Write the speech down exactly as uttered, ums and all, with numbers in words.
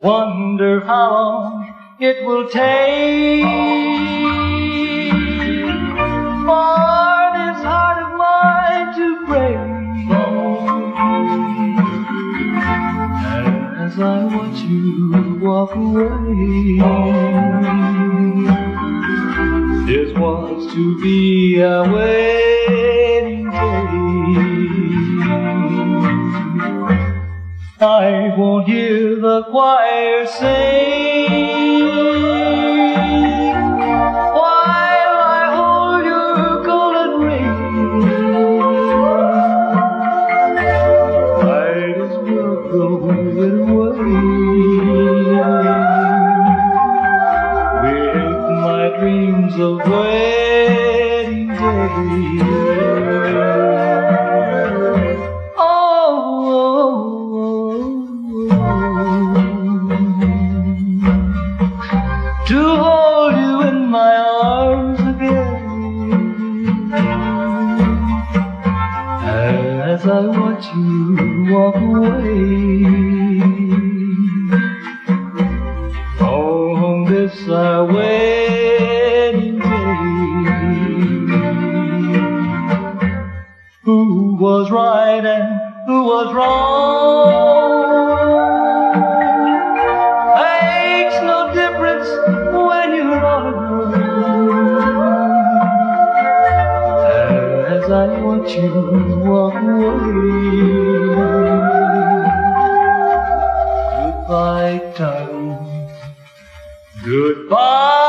Wonder how long it will take for this heart of mine to break. As I watch you walk away, this was to be a wedding day. I won't hear the choir sing while I hold your golden ring. Might as well throw it away with my dreams of wedding day. To hold you in my arms again, as I watch you walk away on this our wedding day. Who was right and who was wrong makes no difference when you're all alone. As I watch you walk away, goodbye, darling, goodbye.